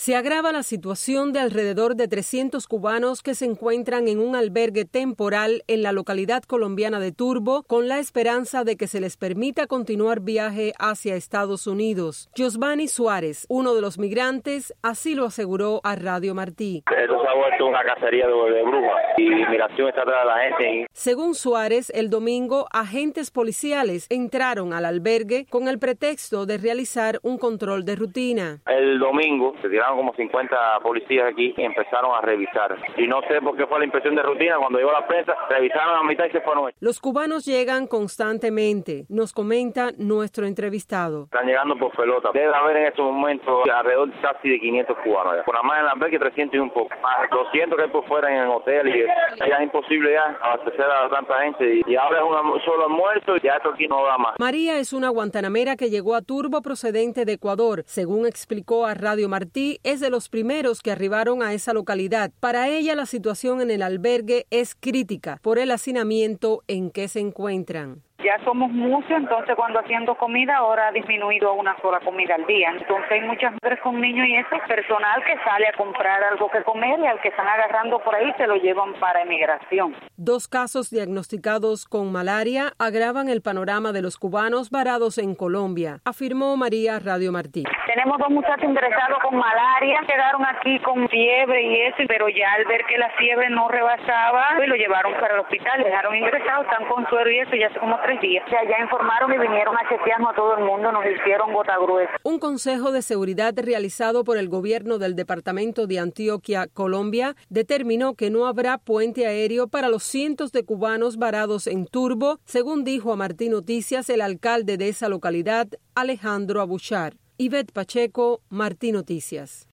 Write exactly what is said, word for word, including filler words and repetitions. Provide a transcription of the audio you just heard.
Se agrava la situación de alrededor de trescientos cubanos que se encuentran en un albergue temporal en la localidad colombiana de Turbo, con la esperanza de que se les permita continuar viaje hacia Estados Unidos. Josvani Suárez, uno de los migrantes, así lo aseguró a Radio Martí. Esto se ha vuelto una cacería de, de brujas y migración está atrás de la gente. Según Suárez, el domingo, agentes policiales entraron al albergue con el pretexto de realizar un control de rutina. El domingo se tiraron como cincuenta policías aquí y empezaron a revisar. Y no sé por qué fue la inspección de rutina. Cuando llegó la prensa, revisaron a mitad y se fueron. Los cubanos llegan constantemente, nos comenta nuestro entrevistado. Están llegando por pelota. Debe haber en estos momentos alrededor casi de quinientos cubanos. Por nada más en el albergue trescientos y un poco. Más doscientos que hay por fuera en el hotel. Y ya es imposible ya abastecer a tanta gente. Y ahora es un solo almuerzo y ya esto aquí no da más. María es una guantanamera que llegó a Turbo procedente de Ecuador. Según explicó a Radio Martí, es de los primeros que arribaron a esa localidad. Para ella la situación en el albergue es crítica por el hacinamiento en que se encuentran. Ya somos muchos, entonces cuando haciendo comida ahora ha disminuido a una sola comida al día. Entonces hay muchas mujeres con niños y ese personal que sale a comprar algo que comer y al que están agarrando por ahí se lo llevan para emigración. Dos casos diagnosticados con malaria agravan el panorama de los cubanos varados en Colombia, afirmó María Radio Martí. Tenemos dos muchachos ingresados con malaria, llegaron aquí con fiebre y eso, pero ya al ver que la fiebre no rebasaba, pues lo llevaron para el hospital, dejaron ingresados, están con suero y eso, ya hace como tres días. O sea, ya informaron y vinieron a chequearnos a todo el mundo, nos hicieron gota gruesa. Un consejo de seguridad realizado por el gobierno del departamento de Antioquia, Colombia, determinó que no habrá puente aéreo para los cientos de cubanos varados en Turbo, según dijo a Martí Noticias el alcalde de esa localidad, Alejandro Abuchar. Ivette Pacheco, Martí Noticias.